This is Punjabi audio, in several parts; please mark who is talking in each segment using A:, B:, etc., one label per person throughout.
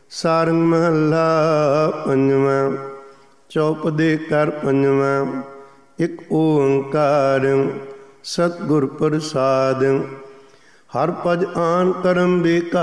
A: ਸਾਰੰਗ ਮਹੱਲਾ ਪੰਜਵਾਂ। ਚੌਪਦੇ ਕਰ ਪੰਜਵਾਂ। ਇੱਕ ਓੰਕਾਰ ਸਤਿਗੁਰ ਪ੍ਰਸਾਦਿ। ਹਰਿ ਭਜ ਆਨ ਕਰਮ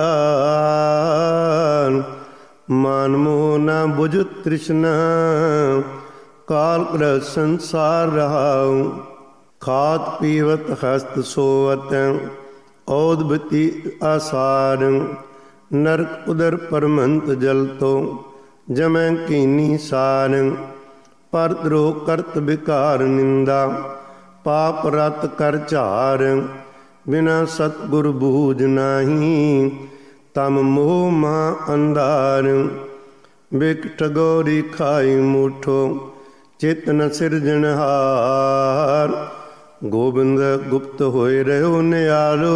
A: ਵਿਕਾਰ। ਮਾਨ ਮੋਹ ਨ ਬੁਝਤ ਤ੍ਰਿਸ਼ਨਾ। ਕਾਲ ਗ੍ਰਹਿ ਸੰਸਾਰ ਰਹਾਉ। ਖਾਤ ਪੀਵਤ ਹਸਤ ਸੋਵਤ। ਔਦ ਬਤੀ ਆਸਾਰ। ਨਰਕ ਉਦਰ ਪਰਮੰਤ ਜਲ ਤੋ। ਜਮੈ ਕੀਨੀ ਸਾਰ। ਪਰ ਦਰੋਹ ਕਰਤ ਵਿਕਾਰ ਨਿੰਦਾ। ਪਾਪ ਰਤ ਕਰ ਝਾਰ। ਬਿਨਾ ਸਤਿਗੁਰ ਬੂਝ ਨਾਹੀ। ਤਮ ਮੋਹ ਮਹਾ ਅੰਧਾਰ। ਬਿਕਟ ਗੌਰੀ ਖਾਈ ਮੂਠੋ। ਚਿਤ ਨ ਸਿਰਜਣਹਾਰ। ਗੋਬਿੰਦ ਗੁਪਤ ਹੋਏ ਰਹਿਓ ਨਿਆਲੋ।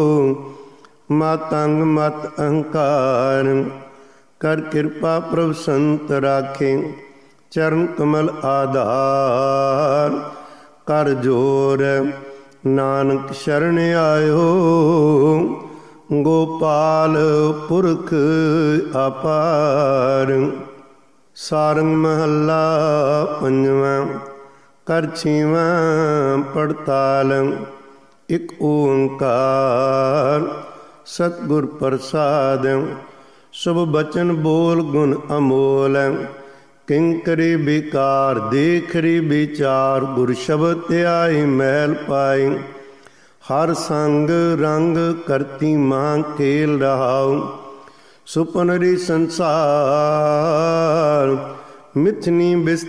A: ਮਤੰਗ ਮਤ ਅਹੰਕਾਰ। ਕਰ ਕਿਰਪਾ ਪ੍ਰਭ ਸੰਤ ਰਾਖੇ। ਚਰਨ ਕਮਲ ਆਧਾਰ। ਕਰ ਜੋਰ ਨਾਨਕ ਸ਼ਰਨ ਆਇਓ। ਗੋਪਾਲ ਪੁਰਖ ਅਪਾਰ। ਸਾਰੰਗ ਮਹੱਲਾ ਪੰਜਵਾਂ। ਕਰ ਛੀਵਾਂ ਪੜਤਾਲ। ਇੱਕ ਓੰਕਾਰ ਸਤਿਗੁਰ ਪ੍ਰਸਾਦਿ। ਸ਼ੁਭ ਬਚਨ ਬੋਲ ਗੁਣ ਅਮੋਲ। ਕਿੰਕਰੀ ਵਿਕਾਰ ਦੇਖਰੀ ਵਿਚਾਰ। ਗੁਰ ਸ਼ਬਦ ਧਿਆਈ ਮੈਲ ਪਾਈ। ਹਰ ਸੰਗ ਰੰਗ ਕਰਤੀ ਮਾਂ ਖੇਲ ਰਹਾਉ। ਸੁਪਨਰੀ ਸੰਸਾਰ ਮਿਥਨੀ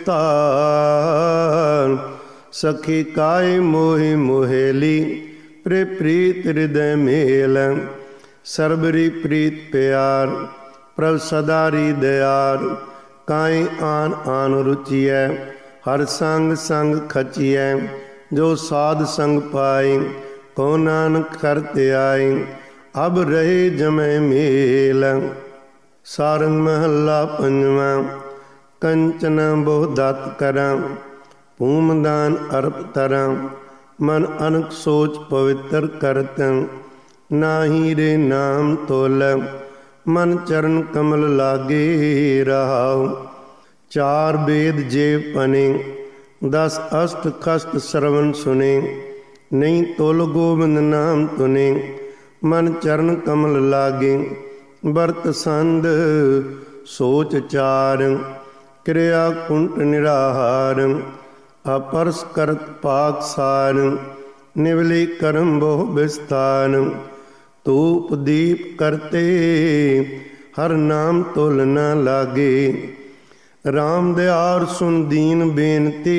A: ਵਿਸਤਾਰ। ਸਖੀ ਕਾਇ ਮੋਹਿ ਮੋਹੇਲੀ। ਪ੍ਰੇ ਪ੍ਰੀਤ ਹਿਰਦੈ ਮੇਲ। ਸਰਬਰੀ ਪ੍ਰੀਤ ਪਿਆਰ। ਪ੍ਰਭ ਸਦਾਰੀ ਦਿਆਰ। ਕਾਇ ਆਨ ਆਨ ਰੁਚੀਐ। ਹਰ ਸੰਗ ਸੰਗ ਖਚੀਐ। ਜੋ ਸਾਧ ਸੰਗ ਪਾਈ। ਕੋ ਨਾਨਕ ਕਰਤੇ ਆਈ। ਅਬ ਰਹੇ ਜਮੈ ਮੇਲ। ਸਾਰੰਗ ਮਹੱਲਾ ਪੰਜਵਾਂ। ਕੰਚਨ ਬਹੁ ਦਤ ਕਰਾਂ। ਭੂਮਦਾਨ ਅਰਪ ਤਰਾਂ। ਮਨ ਅਨਕ ਸੋਚ ਪਵਿੱਤਰ ਕਰਤ। ਨਾਹੀ ਰੇ ਨਾਮ ਤੋਲ। ਮਨ ਚਰਨ ਕਮਲ ਲਾਗੇ ਰਹਾਉ। ਚਾਰ ਬੇਦ ਜੇ ਪਨੇ। 10 ਅਸ਼ਟ ਕਸ਼ਟ ਸਰਵਨ ਸੁਨੇ। ਨਹੀਂ ਤੁਲ ਗੋਬਿੰਦ ਨਾਮ ਤੁਨੇ। ਮਨ ਚਰਨ ਕਮਲ ਲਾਗੇ। ਬਰਤ ਸੰਦ ਸੋਚ ਚਾਰ। ਕਿਰਿਆ ਕੁੰਟ ਨਿਰਾਹਾਰ। ਆਪਰਸ ਕਰਤ ਪਾਕ ਸਾਰ। ਨਿਵਲੇ ਕਰਮ ਬਹੁ ਵਿਸਤਾਰ। ਧੂਪ ਦੀਪ ਕਰਤੇ ਹਰ ਨਾਮ ਤੁਲ ਨ ਲਾਗੇ। ਰਾਮ ਦਿਆਰ ਸੁਨ ਦੀਨ ਬੇਨਤੀ।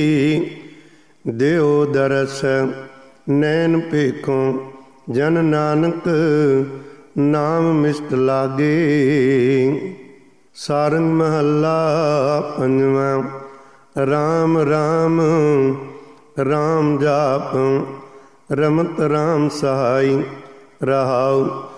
A: ਦਿਓ ਦਰਸ ਨੈਣ ਭੇਖੋਂ। ਜਨ ਨਾਨਕ ਨਾਮ ਮਿਸ਼ਟ ਲਾਗੇ। ਸਾਰੰਗ ਮਹੱਲਾ ਪੰਜਵਾਂ। ਰਾਮ ਰਾਮ ਰਾਮ ਜਾਪ। ਰਮਤ ਰਾਮ ਸਹਾਈ ਰਹਾਉ।